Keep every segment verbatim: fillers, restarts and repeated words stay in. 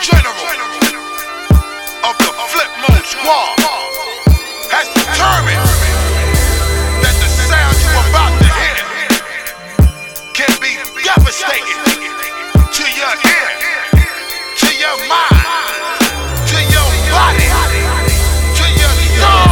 general of the Flip Mode Squad has determined that the sound you're about to hear can be devastating to your ear, to your mind, to your body, to your soul.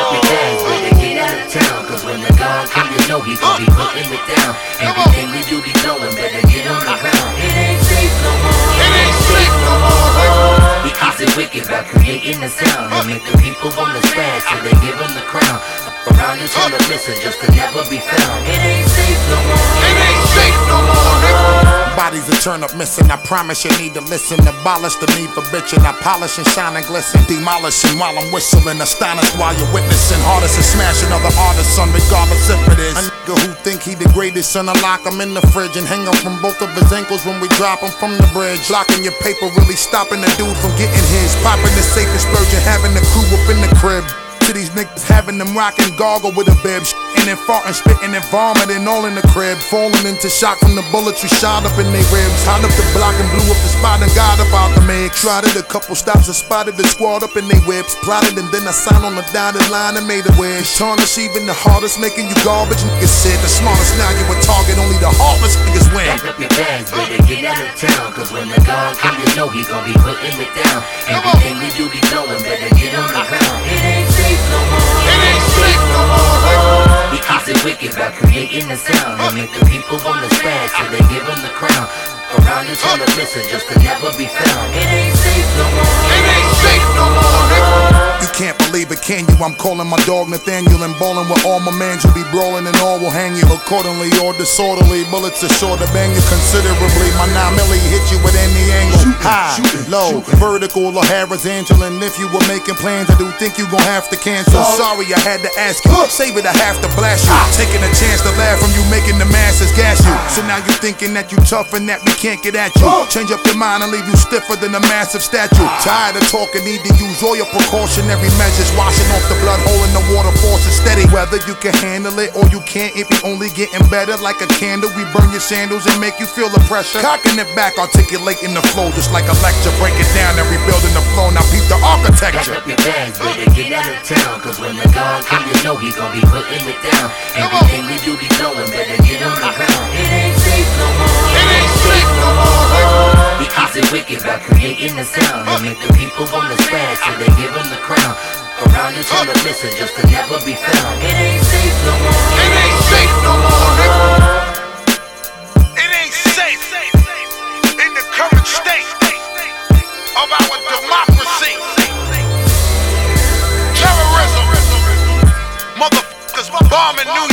Get out of town, cause when the God come, you know he gon' be putting it down. Everything we do be blowing, better get on the ground. It ain't safe no more. It ain't safe no more. He keeps it wicked by creating the sound and make the people wanna spaz till they give him the crown. Around and tell them listen just to never be found. It ain't safe no more. It ain't safe no more. Bodies that turn up missing, I promise you need to listen. Abolish the need for bitching, I polish and shine and glisten. Demolishing while I'm whistling, astonished while you're witnessing. Hardest is smashing other artists, son, regardless if it is. A nigga who think he the greatest, son, I lock him in the fridge and hang him from both of his ankles when we drop him from the bridge. Blocking your paper, really stopping the dude from getting his. Popping the safe explosion, having the crew up in the crib. To these niggas having them rockin' goggle with a bib. And then farting, spitting and vomiting all in the crib. Falling into shock from the bullets we shot up in their ribs. Hot up the block and blew up the spot and got up out the mix. Trotted a couple stops and spotted the squad up in their whips. Plotted and then I signed on the dotted line and made a wish. Tarnish even the hardest, making you garbage niggas sit. The smartest now you a target, only the heartless niggas win. Pack up your bags, baby, get out of town. Cause when the God come, you know he gon' be putting it down. Everything we do be blowing, better get on the ground. It ain't safe no more. It ain't safe no more. He keeps it wicked by creating the sound and make the people wanna spaz till they give him the crown. Around and tell them listen just to never be found. It ain't safe no more. It ain't safe no more. You can't believe it, can you? I'm calling my dog Nathaniel and ballin' with all my mans. You'll be brawling and all will hang you accordingly or disorderly. Bullets are sure to bang you considerably. My nine milli hit you at any angle. High, low, vertical or horizontal. And if you were making plans, I do think you gon' have to cancel. Sorry, I had to ask you. Save it, I have to blast you. Taking a chance to laugh from you, making the masses gas you. So now you thinking that you tough and that we can't get at you. Change up your mind and leave you stiffer than a massive statue. Tired of talking, need to use all your precautionary measures. Washing off the blood hole in the water, force is steady. Whether you can handle it or you can't, it be only getting better. Like a candle, we burn your sandals and make you feel the pressure. Cocking it back, articulating the flow just like a lecture. Break it down and rebuilding the flow. Now peep the architecture. Pack up your bags, baby, get out of town. Cause when the God come, you know he gon' be putting it down. Everything we do be blowing, better get on the ground. It ain't safe no more. It ain't safe no more. He keeps it wicked by creating the sound and make the people wanna spaz till they give him the crown. Around and tell them listen just to never be found. It ain't safe no more. It ain't safe no more. It ain't safe in the current state of our democracy. Terrorism, motherfuckers bombing New York.